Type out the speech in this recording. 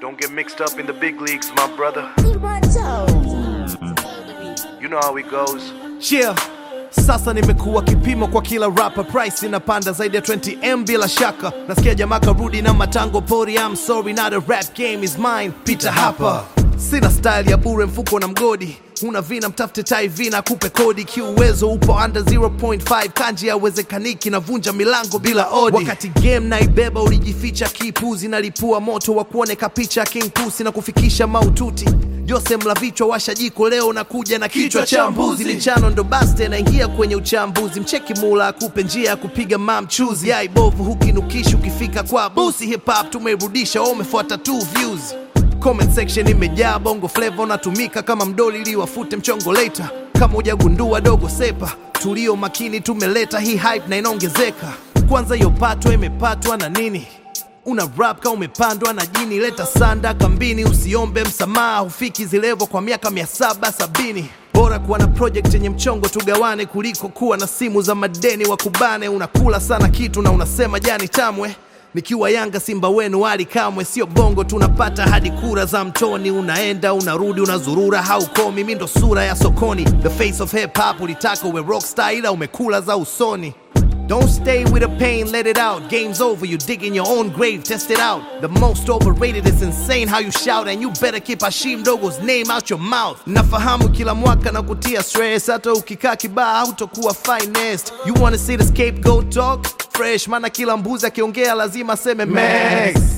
Don't get mixed up in the big leagues, my brother. You know how it goes. Yeah. Sasa nimekuwa kipimo kwa kila rapper, price inapanda zaidi ya 20M bila shaka. Nasikia jamaa karudi na matango pori, I'm sorry not a rap game is mine, Peter hapa. Sina style ya bure, mfuko na mgodi. Una vina mtafute tai vina kupe kodi. Kiuwezo upo under 0.5, kanji yawezekaniki na vunja milango bila odi. Wakati game na ibeba ulijificha kipuzi, na lipua moto wa kuoneka picha King Pusi na kufikisha maututi. Jose mla vichwa washa jiko, leo nakuja na kichwa cha mbuzi. Lichano ndo baste na ingia kwenye uchambuzi. Mcheki mula akupe njia ya kupiga mamchuzi. Yai bovu hukinukishi ukifika kwa busi. Hip hop tumerudisha, umefuata 2 views. Comment section imejaa bongo flavor, natumika kama mdoli ili wafute mchongo later. Kama hujagundua dogo sepa, tulio makini tumeleta hii hype na inaongezeka. Kwanza hiyo patwa imepatwa na nini? Una rap ka umepandwa na jini, leta sanda kambini, usiombe msamaha, hufiki zilevo kwa miaka 770. Bora kuwa na project yenye mchongo tugawane, kuliko kuwa na simu za madeni wakubane. Unakula sana kitu na unasema jani tamwe. Nikiwa Yanga Simba wenu Ali Kamwe, sio bongo tunapata hadi kura za mtoni. Unaenda unarudi unazurura haukomi, mimi ndo sura ya sokoni. The face of hip hop, ulitaka uwe rockstar ila umekula za usoni. Don't stay with the pain, let it out. Game's over, you dig in your own grave, test it out. The most overrated is insane how you shout, and you better keep Hashim Dogo's name out your mouth. Nafahamu kila mwaka na kutia stress, hata ukikaa kibaa hautokuwa finest. You wanna see the scapegoat talk? Fresh, mana kila mbuzi akiongea lazima seme Max.